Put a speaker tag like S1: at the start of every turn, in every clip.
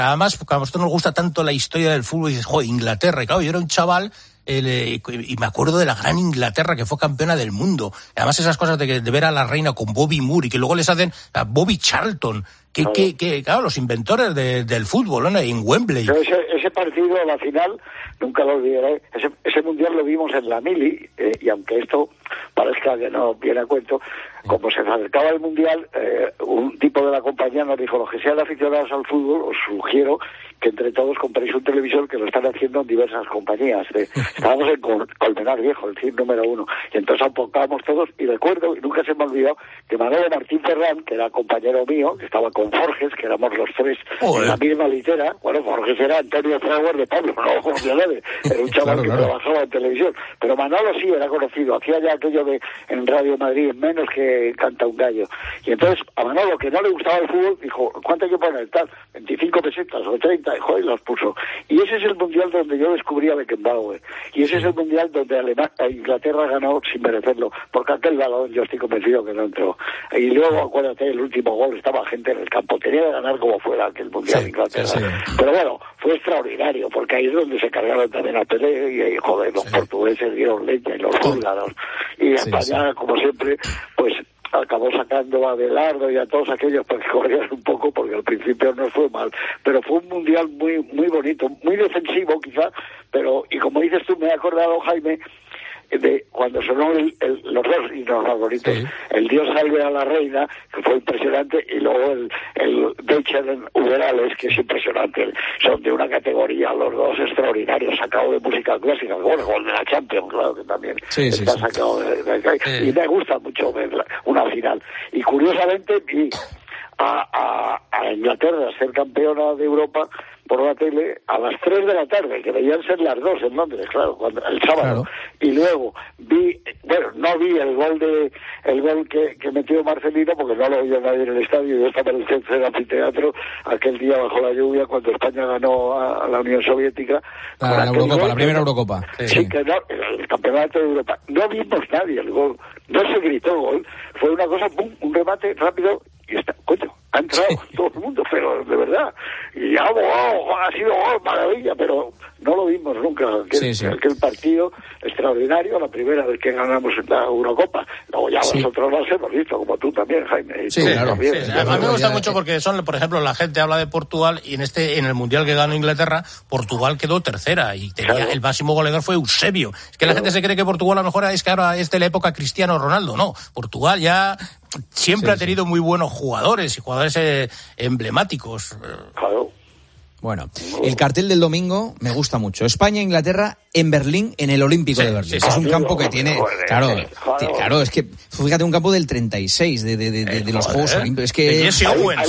S1: Además, porque a nosotros nos gusta tanto la historia del fútbol, y dices, joder, Inglaterra. Y claro, yo era un chaval y me acuerdo de la gran Inglaterra que fue campeona del mundo. Además, esas cosas de ver a la reina con Bobby Moore y que luego les hacen a Bobby Charlton, claro, los inventores del fútbol, ¿no? En Wembley.
S2: Pero ese partido, la final, nunca lo olvidaré. Ese mundial lo vimos en la mili, y aunque esto parezca que no viene a cuento, como se acercaba el mundial, un tipo de la compañía nos dijo: los que sean aficionados al fútbol, os sugiero que entre todos compréis un televisor, que lo están haciendo en diversas compañías. Estábamos en Colmenar Viejo, el CIR número 1, y entonces apocábamos todos, y recuerdo, y nunca se me ha olvidado, que Manolo Martín Ferrán, que era compañero mío, que estaba con Forges, que éramos los tres en la misma litera. Bueno, Forges era Antonio Fraguer de Pablo, no Jorge Alade, era un chaval que trabajaba en televisión, pero Manolo sí era conocido, hacía ya aquello en Radio Madrid, menos que canta un gallo. Y entonces a Manolo, que no le gustaba el fútbol, dijo: ¿cuánto hay que poner? Tal, 25 pesetas o 30, y los puso. Y ese es el mundial donde yo descubrí a Beckenbauer, y ese es el mundial donde Inglaterra ganó sin merecerlo, porque aquel balón yo estoy convencido que no entró. Y luego, acuérdate, el último gol, estaba gente en el campo, tenía que ganar como fuera aquel mundial de Inglaterra. Pero bueno, fue extraordinario, porque ahí es donde se cargaron también a Pelé, y joder, los portugueses dieron leña, y los búlgaros, y España, como siempre, pues acabó sacando a Abelardo y a todos aquellos para que corrieran un poco, porque al principio no fue mal, pero fue un mundial muy muy bonito, muy defensivo quizá, pero, y como dices tú, me he acordado, Jaime, de cuando sonó los dos himnos más bonitos, el Dios salve a la reina, que fue impresionante, y luego el Deutschen Uberales, que es impresionante. Son de una categoría los dos extraordinarios, sacado de música clásica, bueno, gol de la Champions, claro, que también está sacado de y me gusta mucho ver una final. Y curiosamente vi a Inglaterra ser campeona de Europa por la tele a las 3 de la tarde, que debían ser las 2 en Londres, claro, el sábado. Claro. Y luego no vi el gol que metió Marcelino, porque no lo vio nadie en el estadio. Yo estaba en el centro del anfiteatro aquel día bajo la lluvia cuando España ganó a la Unión Soviética.
S3: La Eurocopa, la primera Eurocopa.
S2: Sí, que no, el campeonato de Europa. No vimos nadie el gol, no se gritó gol. Fue una cosa, un remate rápido y está, coño, ha entrado todo el mundo, pero de verdad. Y ha sido gol, maravilla, pero no lo vimos nunca. Aquel partido extraordinario, la primera vez que ganamos la Eurocopa. Luego ya nosotros las hemos visto, como tú también, Jaime.
S1: Claro. A mí me gusta mucho porque por ejemplo, la gente habla de Portugal, y en el Mundial que ganó Inglaterra, Portugal quedó tercera, y el máximo goleador fue Eusebio. Es que la gente se cree que Portugal a lo mejor es que ahora es de la época Cristiano Ronaldo. No, Portugal ya siempre ha tenido muy buenos jugadores, y jugadores emblemáticos.
S2: Claro.
S3: Bueno, el cartel del domingo me gusta mucho. España-Inglaterra en Berlín, en el Olímpico de Berlín. Es un campo que tiene... Claro, es que fíjate, un campo del 36 de los Juegos Olímpicos. Es que...
S1: Jesse Owens.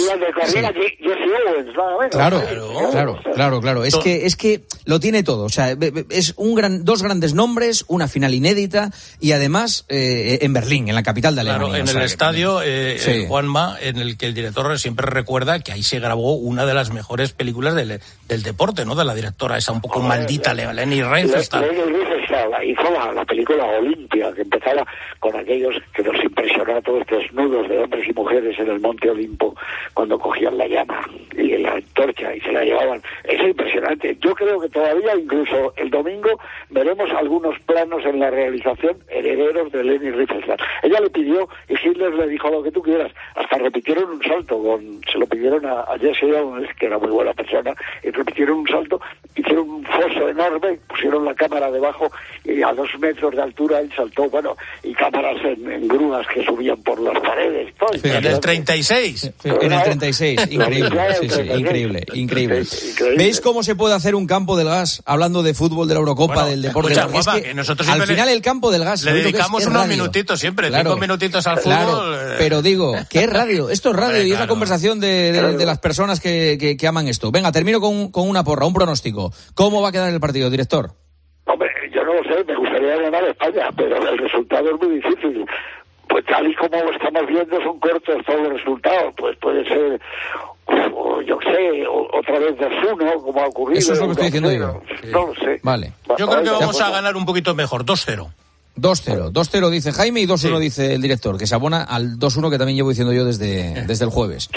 S3: Claro. Es que lo tiene todo. O sea, es dos grandes nombres, una final inédita, y además en Berlín, en la capital de Alemania.
S1: Claro, en el estadio, Juanma, en el que el director siempre recuerda que ahí se grabó una de las mejores películas del deporte, ¿no? De la directora esa un poco maldita, Leni Riefenstahl.
S2: Hizo la película Olimpia, que empezaba con aquellos que nos impresionó a todos, desnudos de hombres y mujeres en el Monte Olimpo, cuando cogían la llama y la antorcha y se la llevaban. Es impresionante. Yo creo que todavía, incluso el domingo, veremos algunos planos en la realización herederos de Leni Riefenstahl. Ella le pidió, y Hitler le dijo lo que tú quieras. Hasta repitieron un salto, se lo pidieron a Jesse Owens, que era muy buena persona, y repitieron un salto, hicieron un foso enorme, pusieron la cámara debajo, y a 2 metros de altura él saltó, y cámaras en grúas que subían por las paredes.
S1: En el 36.
S3: En el 36, increíble. ¿Veis cómo se puede hacer un campo del gas, hablando de fútbol, de la Eurocopa, del deporte?
S1: Guapa, es que nosotros
S3: al final el campo del gas...
S1: Le dedicamos unos minutitos siempre, 5 minutitos al fútbol.
S3: Pero digo, ¿qué es radio? Esto es radio, y es la conversación de las personas que aman esto. Venga, termino con una porra, un pronóstico. ¿Cómo va a quedar el partido, director?
S2: Hombre, yo no lo sé, me gustaría ganar España, pero el resultado es muy difícil. Pues tal y como lo estamos viendo, son cortos todos los resultados. Pues puede ser, yo sé, otra vez 2-1, como ha ocurrido.
S3: Eso es lo que estoy diciendo yo.
S2: No lo sé.
S3: Vale.
S1: Yo creo que vamos a ganar un poquito mejor, 2-0.
S3: 2-0 dice Jaime, y 2-1 dice el director, que se abona al 2-1 que también llevo diciendo yo desde el jueves.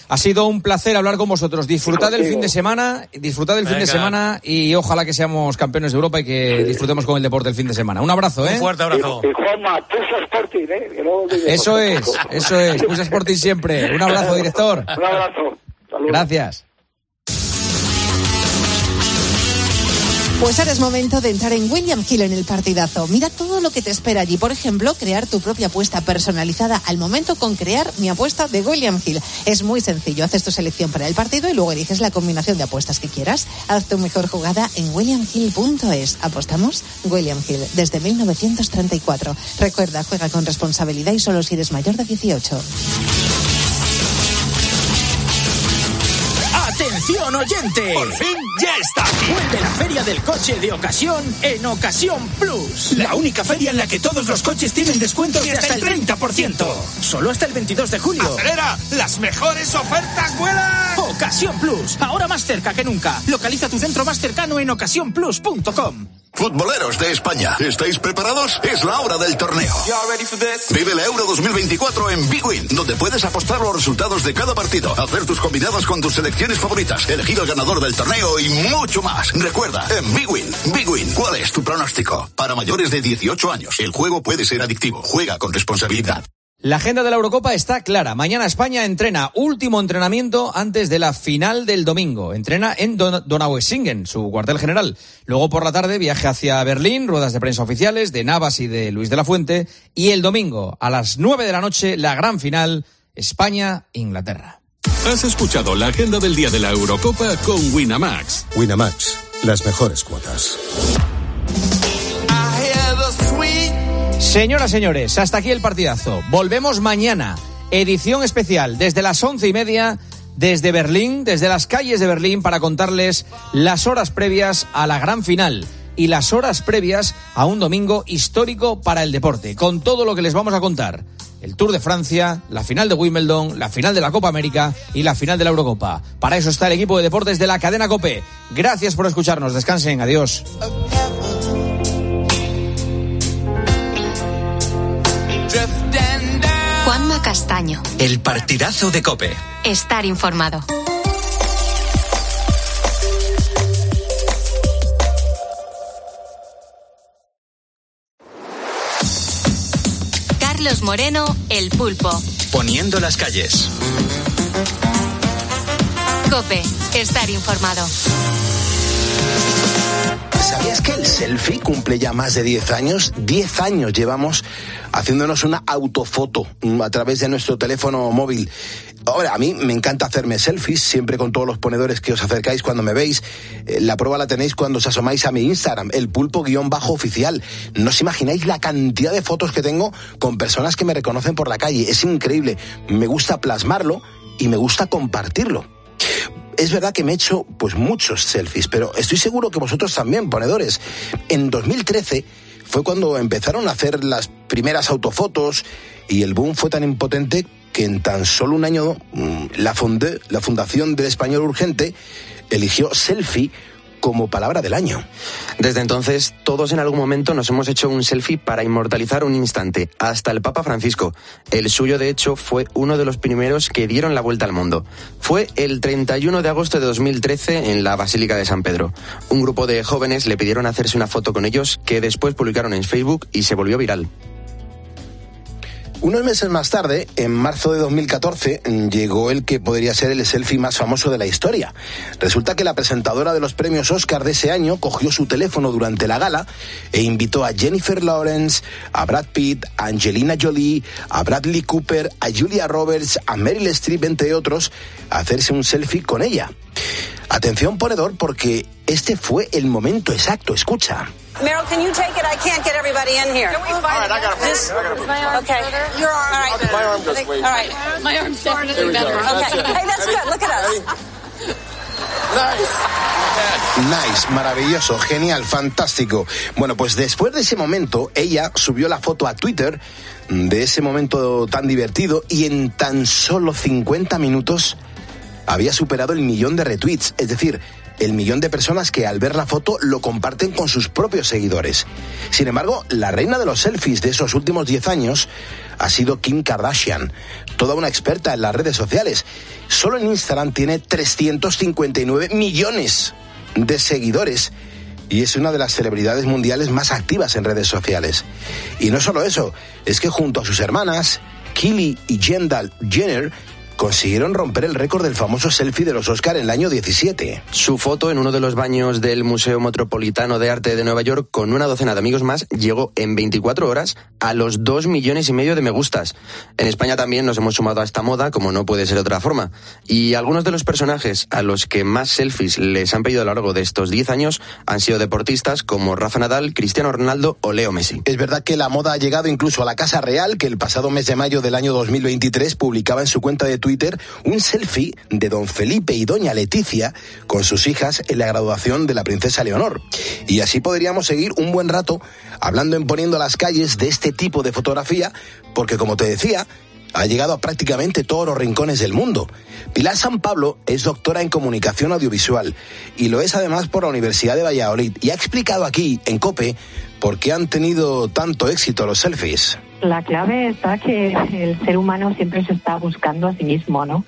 S3: Ha sido un placer hablar con vosotros. Disfrutad del fin de semana, y ojalá que seamos campeones de Europa y que disfrutemos con el deporte el fin de semana. Un abrazo, ¿eh?
S1: Un fuerte abrazo.
S2: Y Juanma, Pusa Sporting, ¿eh? Que no
S3: Eso es. Pusa Sporting siempre. Un abrazo, director.
S2: Un abrazo. Saludos.
S3: Gracias.
S4: Pues ahora es momento de entrar en William Hill en el partidazo. Mira todo lo que te espera allí. Por ejemplo, crear tu propia apuesta personalizada al momento con Crear mi apuesta de William Hill. Es muy sencillo. Haces tu selección para el partido y luego eliges la combinación de apuestas que quieras. Haz tu mejor jugada en williamhill.es. ¿Apostamos? William Hill, desde 1934. Recuerda, juega con responsabilidad y solo si eres mayor de 18.
S5: ¡Atención, oyente! ¡Por fin ya está! Vuelve la Feria del Coche de Ocasión en Ocasión Plus. La única feria en la que todos los coches tienen descuentos de hasta el 30%. Solo hasta el 22 de julio.
S6: ¡Acelera! ¡Las mejores ofertas vuelan!
S5: Ocasión Plus, ahora más cerca que nunca. Localiza tu centro más cercano en ocasiónplus.com.
S7: Futboleros de España, ¿estáis preparados? Es la hora del torneo. Vive la Euro 2024 en BigWin, donde puedes apostar los resultados de cada partido, hacer tus combinadas con tus selecciones favoritas, elegir al ganador del torneo y mucho más. Recuerda, en BigWin. BigWin, ¿cuál es tu pronóstico? Para mayores de 18 años, el juego puede ser adictivo. Juega con responsabilidad.
S3: La agenda de la Eurocopa está clara. Mañana España entrena, último entrenamiento antes de la final del domingo. Entrena en Donaueschingen, su cuartel general. Luego por la tarde viaje hacia Berlín, ruedas de prensa oficiales de Navas y de Luis de la Fuente. Y el domingo a las 9 de la noche, la gran final, España-Inglaterra.
S8: Has escuchado la agenda del día de la Eurocopa con Winamax.
S9: Winamax, las mejores cuotas.
S3: Señoras, señores, hasta aquí el partidazo. Volvemos mañana. Edición especial desde las 11:30 desde Berlín, desde las calles de Berlín, para contarles las horas previas a la gran final y las horas previas a un domingo histórico para el deporte, con todo lo que les vamos a contar. El Tour de Francia, la final de Wimbledon, la final de la Copa América y la final de la Eurocopa. Para eso está el equipo de deportes de la cadena COPE. Gracias por escucharnos. Descansen. Adiós.
S10: Juanma Castaño.
S5: El partidazo de COPE.
S10: Estar informado. Carlos Moreno, El Pulpo.
S5: Poniendo las calles.
S10: COPE. Estar informado.
S11: ¿Sabías que el selfie cumple ya más de 10 años? 10 años llevamos haciéndonos una autofoto a través de nuestro teléfono móvil. Ahora, a mí me encanta hacerme selfies, siempre con todos los ponedores que os acercáis cuando me veis. La prueba la tenéis cuando os asomáis a mi Instagram, el pulpo_oficial. No os imagináis la cantidad de fotos que tengo con personas que me reconocen por la calle. Es increíble. Me gusta plasmarlo y me gusta compartirlo. Es verdad que me he hecho pues muchos selfies, pero estoy seguro que vosotros también, ponedores. En 2013 fue cuando empezaron a hacer las primeras autofotos y el boom fue tan impotente que en tan solo un año la Fundación del Español Urgente eligió selfie como palabra del año.
S12: Desde entonces, todos en algún momento nos hemos hecho un selfie para inmortalizar un instante, hasta el Papa Francisco. El suyo, de hecho, fue uno de los primeros que dieron la vuelta al mundo. Fue el 31 de agosto de 2013 en la Basílica de San Pedro. Un grupo de jóvenes le pidieron hacerse una foto con ellos, que después publicaron en Facebook y se volvió viral.
S11: Unos meses más tarde, en marzo de 2014, llegó el que podría ser el selfie más famoso de la historia. Resulta que la presentadora de los premios Oscar de ese año cogió su teléfono durante la gala e invitó a Jennifer Lawrence, a Brad Pitt, a Angelina Jolie, a Bradley Cooper, a Julia Roberts, a Meryl Streep, entre otros, a hacerse un selfie con ella. Atención, ponedor, porque este fue el momento exacto. Escucha.
S13: Meryl, can you take it? I can't get everybody in here. All right, I got it. Okay. Your arm. All right. My arm goes way. All right. My arm's definitely better. Okay. Hey, that's good. Look at us.
S11: Nice, maravilloso, genial, fantástico. Bueno, pues después de ese momento, ella subió la foto a Twitter de ese momento tan divertido y en tan solo 50 minutos había superado el 1.000.000 de retweets, es decir, el 1.000.000 de personas que al ver la foto lo comparten con sus propios seguidores. Sin embargo, la reina de los selfies de esos últimos 10 años ha sido Kim Kardashian, toda una experta en las redes sociales. Solo en Instagram tiene 359 millones de seguidores y es una de las celebridades mundiales más activas en redes sociales. Y no solo eso, es que junto a sus hermanas, Kylie y Kendall Jenner, consiguieron romper el récord del famoso selfie de los Oscar en el año 17.
S12: Su foto en uno de los baños del Museo Metropolitano de Arte de Nueva York con una docena de amigos más llegó en 24 horas a los 2,5 millones de me gustas. En España también nos hemos sumado a esta moda, como no puede ser de otra forma. Y algunos de los personajes a los que más selfies les han pedido a lo largo de estos 10 años han sido deportistas como Rafa Nadal, Cristiano Ronaldo o Leo Messi.
S11: Es verdad que la moda ha llegado incluso a la Casa Real, que el pasado mes de mayo del año 2023 publicaba en su cuenta de Twitter un selfie de don Felipe y doña Leticia con sus hijas en la graduación de la princesa Leonor. Y así podríamos seguir un buen rato hablando en Poniendo las Calles de este tipo de fotografía, porque como te decía, ha llegado a prácticamente todos los rincones del mundo. Pilar San Pablo es doctora en comunicación audiovisual y lo es además por la Universidad de Valladolid y ha explicado aquí en COPE por qué han tenido tanto éxito los selfies.
S14: La clave está que el ser humano siempre se está buscando a sí mismo, ¿no?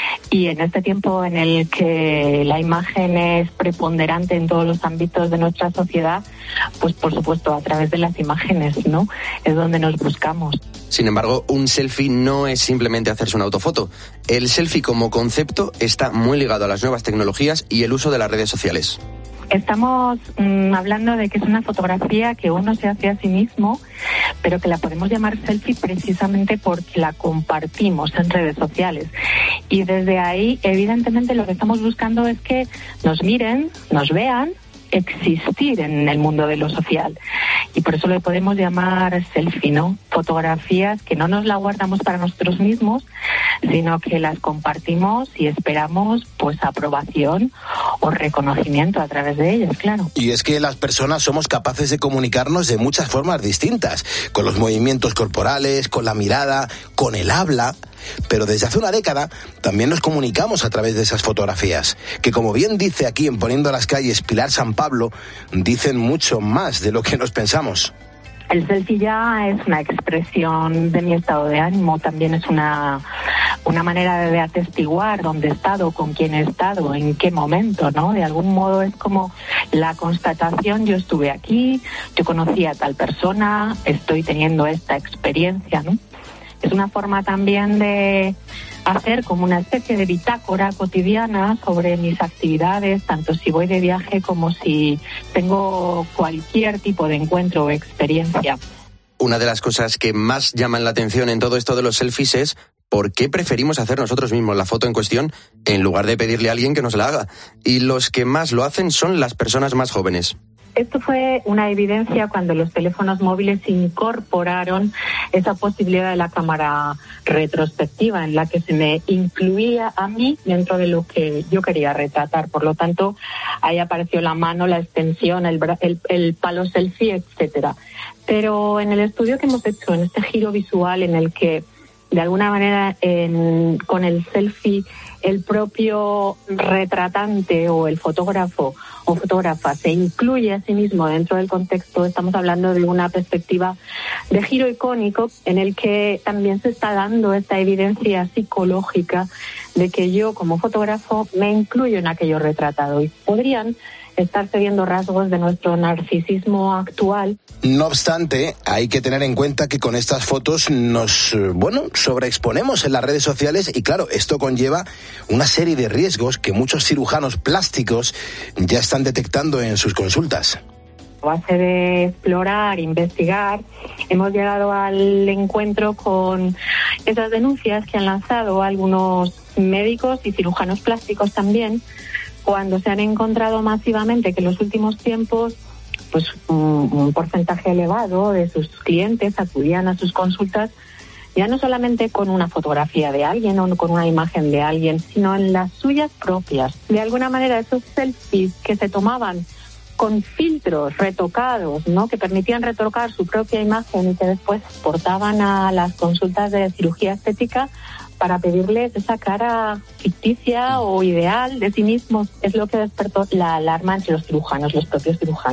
S14: Y en este tiempo en el que la imagen es preponderante en todos los ámbitos de nuestra sociedad, pues por supuesto a través de las imágenes, ¿no? Es donde nos buscamos.
S12: Sin embargo, un selfie no es simplemente hacerse una autofoto. El selfie como concepto está muy ligado a las nuevas tecnologías y el uso de las redes sociales.
S14: Estamos hablando de que es una fotografía que uno se hace a sí mismo, pero que la podemos llamar selfie precisamente porque la compartimos en redes sociales. Y desde ahí, evidentemente, lo que estamos buscando es que nos miren, nos vean, existir en el mundo de lo social. Y por eso le podemos llamar selfie, ¿no? Fotografías que no nos la guardamos para nosotros mismos, sino que las compartimos y esperamos pues aprobación o reconocimiento a través de ellas, claro.
S11: Y es que las personas somos capaces de comunicarnos de muchas formas distintas, con los movimientos corporales, con la mirada, con el habla. Pero desde hace una década también nos comunicamos a través de esas fotografías, que como bien dice aquí en Poniendo las Calles Pilar San Pablo, dicen mucho más de lo que nos pensamos.
S14: El selfie ya es una expresión de mi estado de ánimo, también es una manera de atestiguar dónde he estado, con quién he estado, en qué momento, ¿no? De algún modo es como la constatación, yo estuve aquí, yo conocí a tal persona, estoy teniendo esta experiencia, ¿no? Es una forma también de hacer como una especie de bitácora cotidiana sobre mis actividades, tanto si voy de viaje como si tengo cualquier tipo de encuentro o experiencia.
S12: Una de las cosas que más llaman la atención en todo esto de los selfies es por qué preferimos hacer nosotros mismos la foto en cuestión en lugar de pedirle a alguien que nos la haga. Y los que más lo hacen son las personas más jóvenes.
S14: Esto fue una evidencia cuando los teléfonos móviles incorporaron esa posibilidad de la cámara retrospectiva en la que se me incluía a mí dentro de lo que yo quería retratar. Por lo tanto, ahí apareció la mano, la extensión, el palo selfie, etcétera. Pero en el estudio que hemos hecho, en este giro visual en el que de alguna manera con el selfie el propio retratante o el fotógrafo o fotógrafa se incluye a sí mismo dentro del contexto, estamos hablando de una perspectiva de giro icónico en el que también se está dando esta evidencia psicológica de que yo como fotógrafo me incluyo en aquello retratado y podrían estarse viendo rasgos de nuestro narcisismo actual.
S11: No obstante, hay que tener en cuenta que con estas fotos nos, sobreexponemos en las redes sociales y claro, esto conlleva una serie de riesgos que muchos cirujanos plásticos ya están detectando en sus consultas.
S14: A base de explorar, investigar, hemos llegado al encuentro con esas denuncias que han lanzado algunos médicos y cirujanos plásticos también, cuando se han encontrado masivamente que en los últimos tiempos pues un porcentaje elevado de sus clientes acudían a sus consultas ya no solamente con una fotografía de alguien o con una imagen de alguien, sino en las suyas propias. De alguna manera esos selfies que se tomaban con filtros retocados, ¿no?, que permitían retocar su propia imagen y que después portaban a las consultas de cirugía estética para pedirles esa cara ficticia o ideal de sí mismos, es lo que despertó la alarma entre los cirujanos, los propios cirujanos.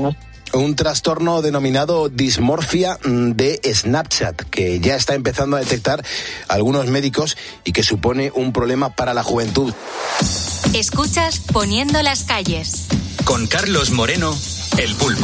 S11: Un trastorno denominado dismorfia de Snapchat, que ya está empezando a detectar algunos médicos y que supone un problema para la juventud.
S10: Escuchas Poniendo las calles.
S5: Con Carlos Moreno, El Pulpo.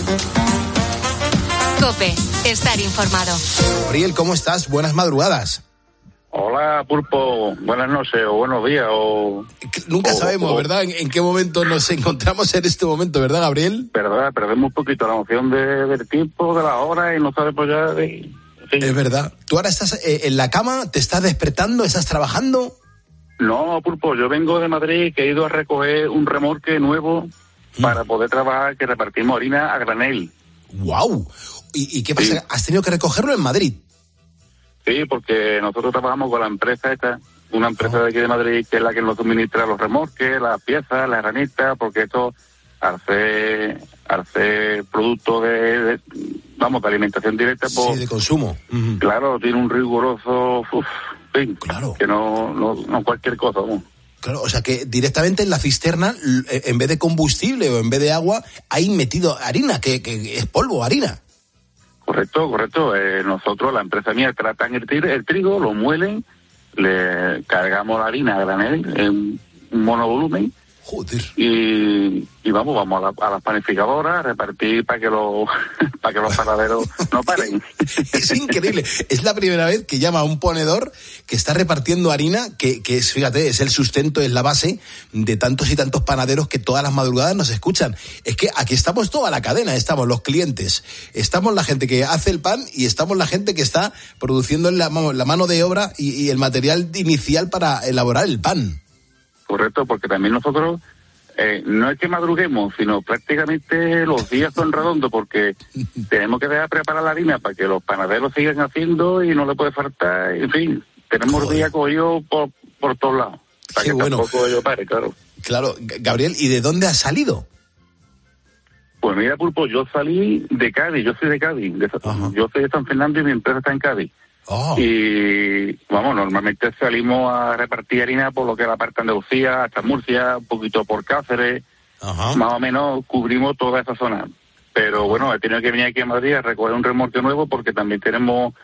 S10: COPE, estar informado.
S11: Gabriel, ¿cómo estás? Buenas madrugadas.
S15: Hola, Pulpo. Buenas noches o buenos días o...
S11: Nunca sabemos, ¿verdad? ¿En qué momento nos encontramos en este momento, verdad, Gabriel?
S15: Verdad, perdemos un poquito la noción del tiempo, de la hora y no sabemos ya de... Sí.
S11: Es verdad. ¿Tú ahora estás en la cama? ¿Te estás despertando? ¿Estás trabajando?
S15: No, Pulpo, yo vengo de Madrid, que he ido a recoger un remolque nuevo para poder trabajar, que repartimos harina a granel.
S11: ¡Guau! ¿Y qué pasa? Sí. ¿Has tenido que recogerlo en Madrid?
S15: Sí, porque nosotros trabajamos con la empresa esta, una empresa de aquí de Madrid, que es la que nos suministra los remolques, las piezas, las herramientas, porque esto, al ser producto de alimentación directa, pues...
S11: Sí, de consumo.
S15: Claro, tiene un riguroso... sí, claro. Que no cualquier cosa, ¿no?
S11: Claro, o sea que directamente en la cisterna, en vez de combustible o en vez de agua, hay metido harina, que es polvo, harina.
S15: Correcto. Nosotros, la empresa mía, tratan el trigo, lo muelen, le cargamos la harina a granel en un monovolumen.
S11: Joder.
S15: Y vamos a las panificadoras a repartir para que los panaderos no paren.
S11: Es increíble. Es la primera vez que llama a un ponedor que está repartiendo harina, que es, fíjate, es el sustento, es la base de tantos y tantos panaderos que todas las madrugadas nos escuchan. Es que aquí estamos toda la cadena, estamos los clientes, estamos la gente que hace el pan y estamos la gente que está produciendo la mano de obra y el material inicial para elaborar el pan.
S15: Correcto, porque también nosotros no es que madruguemos, sino prácticamente los días son redondos, porque tenemos que dejar preparar la harina para que los panaderos sigan haciendo y no le puede faltar, en fin, tenemos días cogidos por todos lados, para
S11: Qué
S15: que
S11: bueno.
S15: Tampoco yo pare, claro.
S11: Claro, Gabriel, ¿y de dónde has salido?
S15: Pues mira, Pulpo, yo salí de Cádiz, yo soy de Cádiz, yo soy de San Fernando y mi empresa está en Cádiz.
S11: Oh.
S15: Y vamos, normalmente salimos a repartir harina por lo que es la parte de Andalucía, hasta Murcia, un poquito por Cáceres.
S11: Ajá.
S15: Más o menos cubrimos toda esa zona. Pero bueno, he tenido que venir aquí a Madrid a recoger un remolque nuevo porque también tiene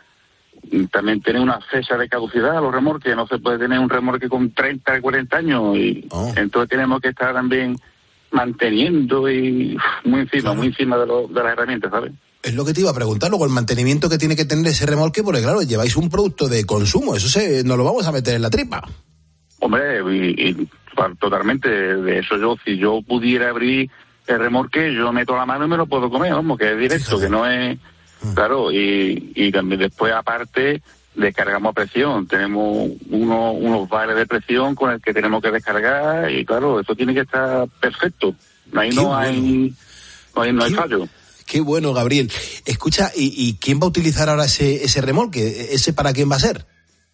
S15: una fecha de caducidad a los remolques. No se puede tener un remolque con 30, 40 años y entonces tenemos que estar también manteniendo y muy encima de las herramientas, ¿sabes?
S11: Es lo que te iba a preguntar, luego el mantenimiento que tiene que tener ese remolque, porque claro, lleváis un producto de consumo, eso nos lo vamos a meter en la tripa.
S15: Hombre, y totalmente, de eso si yo pudiera abrir el remolque, yo meto la mano y me lo puedo comer, vamos, que es directo, que no es... Claro, y también después, aparte, descargamos a presión, tenemos unos vales de presión con el que tenemos que descargar, y claro, eso tiene que estar perfecto, ahí no hay fallo.
S11: Qué bueno, Gabriel. Escucha, ¿y quién va a utilizar ahora ese remolque? ¿Ese para quién va a ser?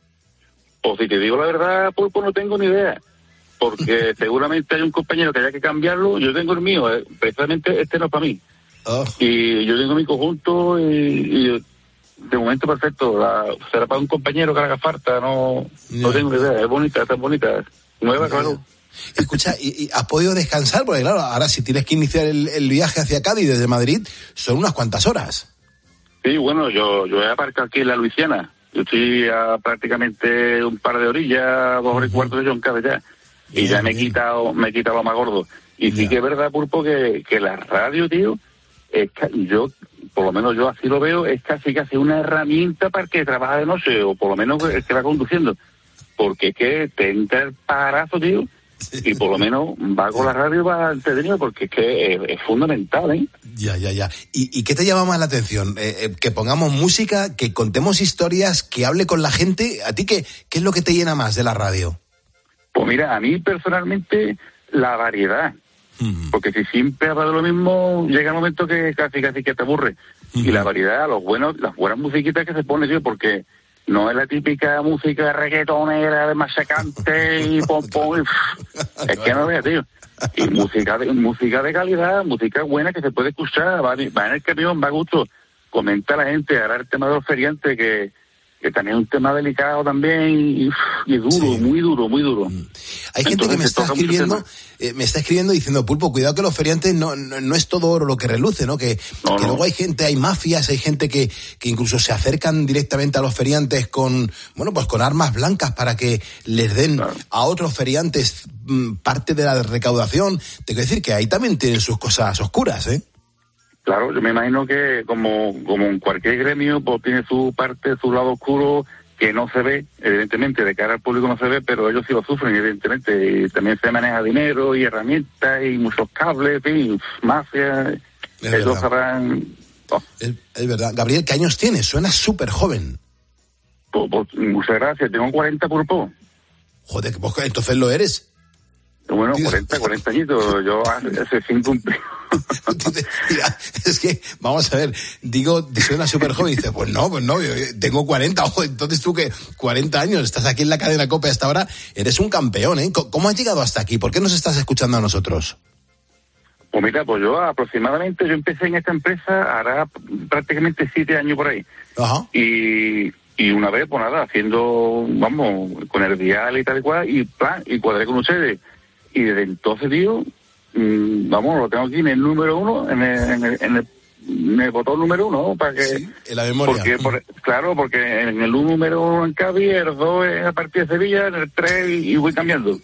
S15: Pues si te digo la verdad, Pulpo, no tengo ni idea. Porque seguramente hay un compañero que haya que cambiarlo. Yo tengo el mío, precisamente este no es para mí.
S11: Oh.
S15: Y yo tengo mi conjunto y de momento perfecto. Será para un compañero que haga falta, no tengo ni idea. Es bonita, está bonita. Nueva, claro.
S11: Escucha, ¿y has podido descansar? Porque claro, ahora si tienes que iniciar el viaje hacia Cádiz desde Madrid, son unas cuantas horas.
S15: Sí, bueno, yo he aparcado aquí en la Luisiana. Yo estoy a prácticamente un par de orillas, 2 horas y cuarto de John Cádiz ya. Y bien, ya me he quitado lo más gordo. Y sí que es verdad, Pulpo, que la radio, tío, yo, por lo menos yo así lo veo, es casi una herramienta para el que trabaja de noche, o por lo menos el que va conduciendo. Porque es que te entra el parazo, tío, y por lo menos va con la radio, va entretenido, porque es que es fundamental, ¿eh?
S11: Ya. ¿Y qué te llama más la atención? Que pongamos música, que contemos historias, que hable con la gente. ¿A ti qué es lo que te llena más de la radio?
S15: Pues mira, a mí personalmente la variedad. Porque si siempre hablas de lo mismo, llega el momento que casi que te aburre. Y la variedad, las buenas musiquitas que se pone, tío, porque no es la típica música reggaetonera de machacante y pom. Es que no veas, tío. Y música de calidad, música buena que se puede escuchar, va en el camión, va a gusto. Comenta a la gente, ahora el tema de los feriantes, que también es un tema delicado también y duro, sí. muy duro.
S11: Hay gente que me está escribiendo diciendo, Pulpo, cuidado que los feriantes no es todo oro lo que reluce, ¿no? Que luego hay mafias, hay gente que incluso se acercan directamente a los feriantes con armas blancas para que les den a otros feriantes parte de la recaudación. Te quiero decir que ahí también tienen sus cosas oscuras, ¿eh?
S15: Claro, yo me imagino que como en cualquier gremio, pues tiene su parte, su lado oscuro, que no se ve, evidentemente, de cara al público no se ve, pero ellos sí lo sufren, evidentemente. Y también se maneja dinero y herramientas y muchos cables, y mafia. Ellos sabrán...
S11: Es verdad. Gabriel, ¿qué años tienes? Suenas súper joven.
S15: Pues, muchas gracias. Tengo 40 pulpo.
S11: Joder, pues entonces lo eres.
S15: Bueno, 40 añitos. Yo hace 5
S11: Mira, es que, vamos a ver, digo, suena súper joven y dices, pues no, yo tengo 40, ojo, entonces tú que 40 años, estás aquí en la cadena COPE hasta ahora, eres un campeón, ¿eh? ¿Cómo has llegado hasta aquí? ¿Por qué nos estás escuchando a nosotros?
S15: Pues mira, pues yo empecé en esta empresa hará prácticamente 7 años por ahí. Ajá. Y una vez, pues nada, haciendo, con el dial y tal y cual, y cuadré con ustedes. Y desde entonces, tío, lo tengo aquí en el número 1, en el botón número 1, para que...
S11: Sí, en la memoria.
S15: Porque en el número 1 en Cádiz, el 2 a partir de Sevilla, en el 3 y voy cambiando.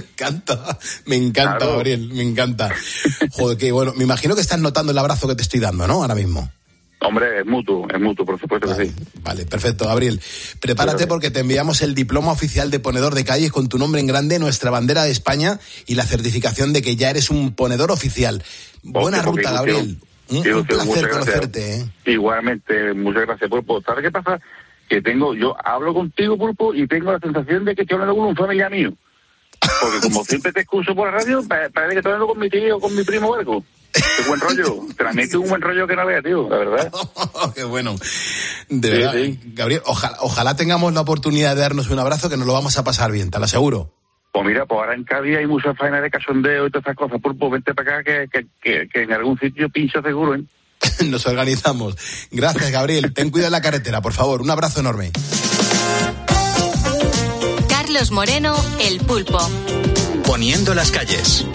S11: Me encanta, claro. Gabriel, me encanta. Joder, que bueno, me imagino que estás notando el abrazo que te estoy dando, ¿no? Ahora mismo.
S15: Hombre, es mutuo, por supuesto que sí.
S11: Vale, perfecto, Gabriel. Prepárate porque te enviamos el diploma oficial de ponedor de calles con tu nombre en grande, nuestra bandera de España y la certificación de que ya eres un ponedor oficial. Buena ruta, Gabriel. Un placer conocerte, ¿eh?
S15: Igualmente, muchas gracias, Pulpo. ¿Sabes qué pasa? Que yo hablo contigo, Pulpo, y tengo la sensación de que estoy hablando con un familiar mío. Porque como siempre te escucho por la radio, parece que estoy hablando con mi tío o con mi primo o algo. Qué buen rollo. Transmite un buen rollo que no vea, tío, la verdad.
S11: Qué bueno. De verdad, sí. Gabriel, ojalá tengamos la oportunidad de darnos un abrazo, que nos lo vamos a pasar bien, te lo aseguro.
S15: Pues mira, ahora en Cádiz hay mucha faena de cachondeo y todas esas cosas. Pulpo, vente para acá que en algún sitio pincha seguro, ¿eh?
S11: Nos organizamos. Gracias, Gabriel. Ten cuidado en la carretera, por favor. Un abrazo enorme.
S10: Carlos Moreno, El Pulpo.
S5: Poniendo las calles.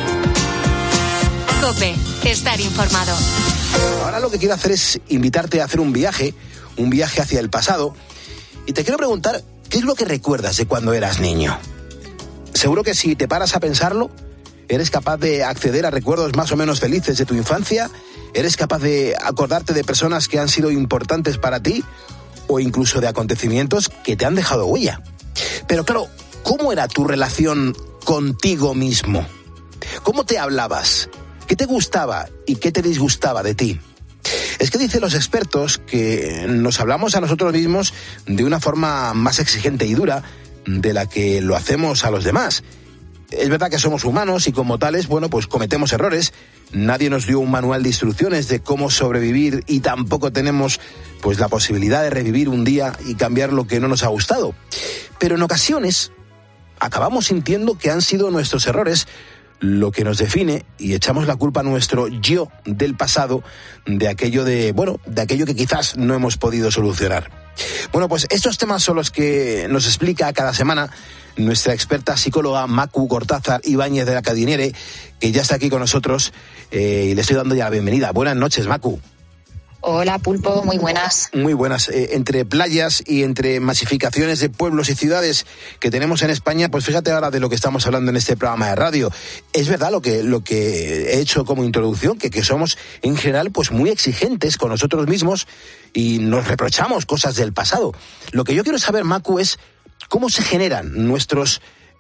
S10: COPE, estar informado.
S11: Ahora lo que quiero hacer es invitarte a hacer un viaje hacia el pasado. Y te quiero preguntar, ¿qué es lo que recuerdas de cuando eras niño? Seguro que si te paras a pensarlo, eres capaz de acceder a recuerdos más o menos felices de tu infancia, eres capaz de acordarte de personas que han sido importantes para ti, o incluso de acontecimientos que te han dejado huella. Pero claro, ¿cómo era tu relación contigo mismo? ¿Cómo te hablabas? ¿Qué te gustaba y qué te disgustaba de ti? Es que dicen los expertos que nos hablamos a nosotros mismos de una forma más exigente y dura de la que lo hacemos a los demás. Es verdad que somos humanos y como tales, pues cometemos errores. Nadie nos dio un manual de instrucciones de cómo sobrevivir y tampoco tenemos la posibilidad de revivir un día y cambiar lo que no nos ha gustado. Pero en ocasiones acabamos sintiendo que han sido nuestros errores lo que nos define y echamos la culpa a nuestro yo del pasado de aquello que quizás no hemos podido solucionar. Bueno, pues estos temas son los que nos explica cada semana nuestra experta psicóloga Macu Cortázar Ibáñez de la Cadiniere, que ya está aquí con nosotros y le estoy dando ya la bienvenida. Buenas noches, Macu.
S16: Hola, Pulpo, muy buenas.
S11: Muy buenas. Entre playas y entre masificaciones de pueblos y ciudades que tenemos en España, pues fíjate ahora de lo que estamos hablando en este programa de radio. Es verdad lo que he hecho como introducción, que somos en general muy exigentes con nosotros mismos y nos reprochamos cosas del pasado. Lo que yo quiero saber, Macu, es cómo se generan nuestros,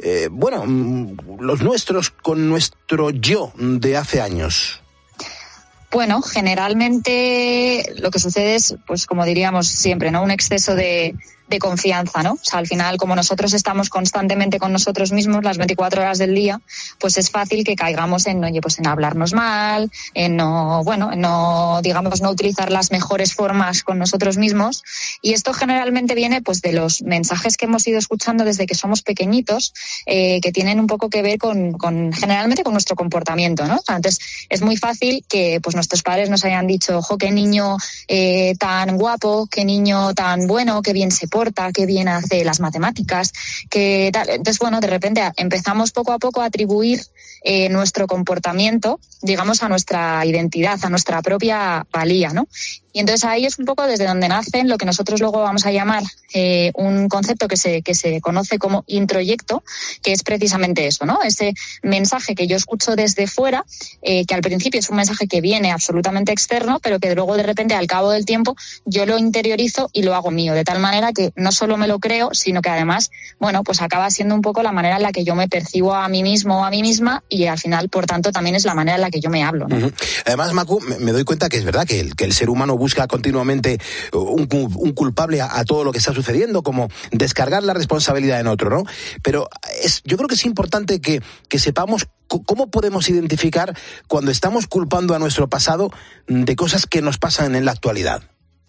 S11: los nuestros con nuestro yo de hace años.
S16: Bueno, generalmente lo que sucede es, como diríamos siempre, ¿no? Un exceso de confianza, ¿no? O sea, al final, como nosotros estamos constantemente con nosotros mismos las 24 horas del día, pues es fácil que caigamos en hablarnos mal, en no utilizar las mejores formas con nosotros mismos. Y esto generalmente viene, de los mensajes que hemos ido escuchando desde que somos pequeñitos, que tienen un poco que ver generalmente con nuestro comportamiento, ¿no? O sea, entonces, es muy fácil que, nuestros padres nos hayan dicho, ojo, qué niño tan guapo, qué niño tan bueno, qué bien se importa, qué bien hace las matemáticas, qué tal. Entonces, bueno, de repente empezamos poco a poco a atribuir nuestro comportamiento, digamos, a nuestra identidad, a nuestra propia valía, ¿no? Y entonces ahí es un poco desde donde nacen lo que nosotros luego vamos a llamar un concepto que se conoce como introyecto, que es precisamente eso, ¿no? Ese mensaje que yo escucho desde fuera, que al principio es un mensaje que viene absolutamente externo, pero que luego de repente al cabo del tiempo yo lo interiorizo y lo hago mío, de tal manera que no solo me lo creo, sino que además, bueno, pues acaba siendo un poco la manera en la que yo me percibo a mí mismo o a mí misma y al final, por tanto, también es la manera en la que yo me hablo, ¿no?
S11: Además, Macu, me doy cuenta que es verdad que el ser humano busca continuamente un culpable a todo lo que está sucediendo, como descargar la responsabilidad en otro, ¿no? Pero yo creo que es importante que sepamos cómo podemos identificar cuando estamos culpando a nuestro pasado de cosas que nos pasan en la actualidad.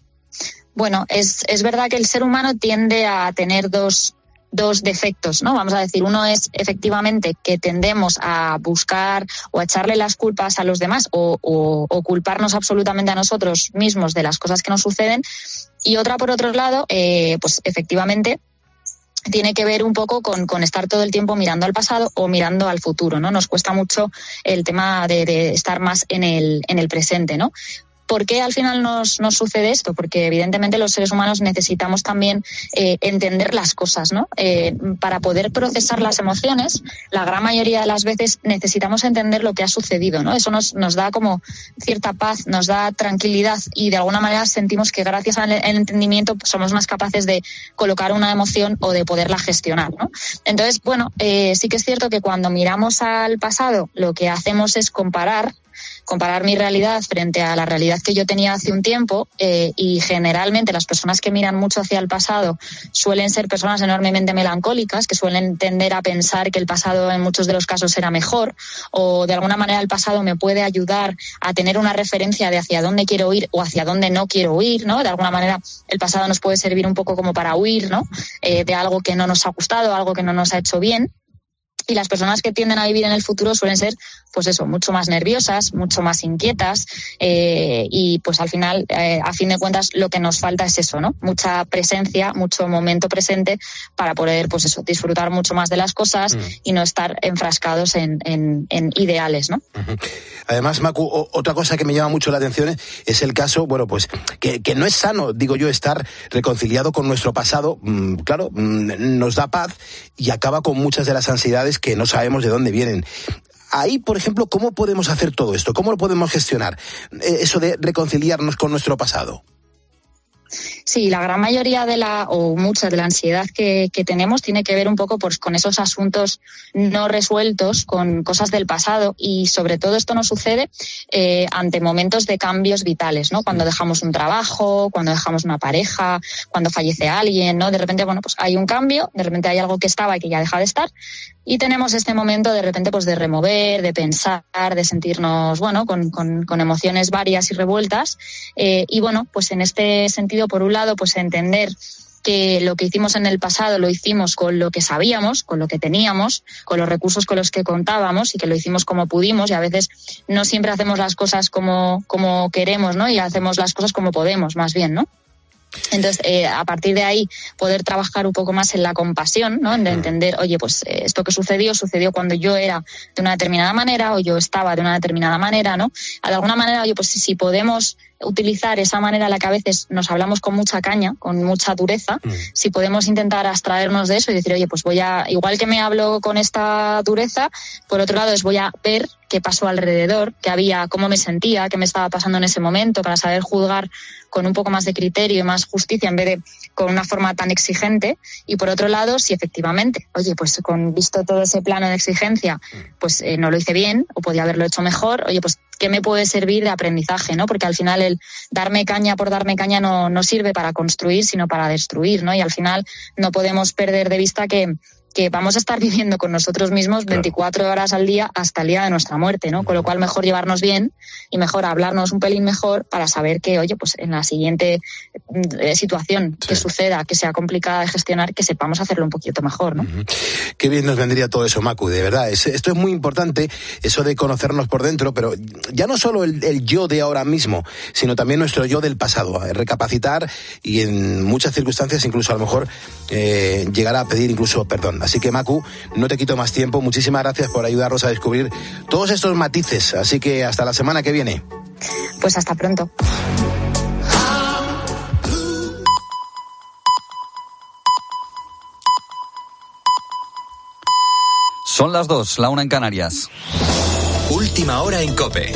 S16: Bueno, es verdad que el ser humano tiende a tener dos defectos, ¿no? Vamos a decir, uno es efectivamente que tendemos a buscar o a echarle las culpas a los demás o culparnos absolutamente a nosotros mismos de las cosas que nos suceden, y otra, por otro lado, pues efectivamente tiene que ver un poco con estar todo el tiempo mirando al pasado o mirando al futuro, ¿no? Nos cuesta mucho el tema de estar más en el presente, ¿no? ¿Por qué al final nos sucede esto? Porque evidentemente los seres humanos necesitamos también entender las cosas, ¿no? Para poder procesar las emociones, la gran mayoría de las veces necesitamos entender lo que ha sucedido, ¿no? Eso nos da como cierta paz, nos da tranquilidad y de alguna manera sentimos que gracias al entendimiento somos más capaces de colocar una emoción o de poderla gestionar, ¿no? Entonces, bueno, sí que es cierto que cuando miramos al pasado lo que hacemos es comparar mi realidad frente a la realidad que yo tenía hace un tiempo, y generalmente las personas que miran mucho hacia el pasado suelen ser personas enormemente melancólicas, que suelen tender a pensar que el pasado en muchos de los casos era mejor, o de alguna manera el pasado me puede ayudar a tener una referencia de hacia dónde quiero ir o hacia dónde no quiero huir, ¿no? De alguna manera el pasado nos puede servir un poco como para huir, ¿no? De algo que no nos ha gustado, algo que no nos ha hecho bien. Y las personas que tienden a vivir en el futuro suelen ser, pues eso, mucho más nerviosas, mucho más inquietas, y pues al final, a fin de cuentas, lo que nos falta es eso, ¿no? Mucha presencia, mucho momento presente para poder, pues eso, disfrutar mucho más de las cosas y no estar enfrascados en ideales, ¿no?
S11: Además, Macu, otra cosa que me llama mucho la atención es el caso, bueno, pues que no es sano, digo yo, estar reconciliado con nuestro pasado. Claro, nos da paz y acaba con muchas de las ansiedades que no sabemos de dónde vienen. Ahí, por ejemplo, ¿cómo podemos hacer todo esto? ¿Cómo lo podemos gestionar? Eso de reconciliarnos con nuestro pasado.
S16: Sí, la gran mayoría o mucha de la ansiedad que tenemos tiene que ver un poco pues, con esos asuntos no resueltos, con cosas del pasado, y sobre todo esto nos sucede ante momentos de cambios vitales, ¿no? Cuando dejamos un trabajo, cuando dejamos una pareja, cuando fallece alguien, ¿no? De repente, bueno, pues hay un cambio, de repente hay algo que estaba y que ya deja de estar, y tenemos este momento de repente pues de remover, de pensar, de sentirnos, bueno, con emociones varias y revueltas, y bueno, pues en este sentido, por un lado, pues entender que lo que hicimos en el pasado lo hicimos con lo que sabíamos, con lo que teníamos, con los recursos con los que contábamos, y que lo hicimos como pudimos, y a veces no siempre hacemos las cosas como queremos, ¿no? Y hacemos las cosas como podemos, más bien, ¿no? Entonces, a partir de ahí, poder trabajar un poco más en la compasión, ¿no? De entender, oye, pues esto que sucedió cuando yo era de una determinada manera o yo estaba de una determinada manera, ¿no? De alguna manera, oye, pues si podemos utilizar esa manera en la que a veces nos hablamos con mucha caña, con mucha dureza, si podemos intentar abstraernos de eso y decir, oye, pues igual que me hablo con esta dureza, por otro lado voy a ver qué pasó alrededor, qué había, cómo me sentía, qué me estaba pasando en ese momento, para saber juzgar con un poco más de criterio y más justicia en vez de con una forma tan exigente. Y por otro lado, si efectivamente, oye, pues visto todo ese plano de exigencia, pues no lo hice bien o podía haberlo hecho mejor, oye, pues ¿qué me puede servir de aprendizaje, ¿no? Porque al final el darme caña por darme caña no sirve para construir, sino para destruir, ¿no? Y al final no podemos perder de vista que que vamos a estar viviendo con nosotros mismos 24 horas al día hasta el día de nuestra muerte, ¿no? Con lo cual mejor llevarnos bien y mejor hablarnos un pelín mejor para saber que, oye, pues en la siguiente situación que suceda, que sea complicada de gestionar, que sepamos hacerlo un poquito mejor, ¿no?
S11: Qué bien nos vendría todo eso, Macu, de verdad. Esto es muy importante, eso de conocernos por dentro, pero ya no solo el yo de ahora mismo, sino también nuestro yo del pasado. Recapacitar y en muchas circunstancias incluso a lo mejor llegar a pedir incluso perdón. Así que, Macu, no te quito más tiempo. Muchísimas gracias por ayudarnos a descubrir todos estos matices. Así que hasta la semana que viene.
S16: Pues hasta pronto.
S17: Son las 2, la 1 en Canarias.
S5: Última hora en COPE.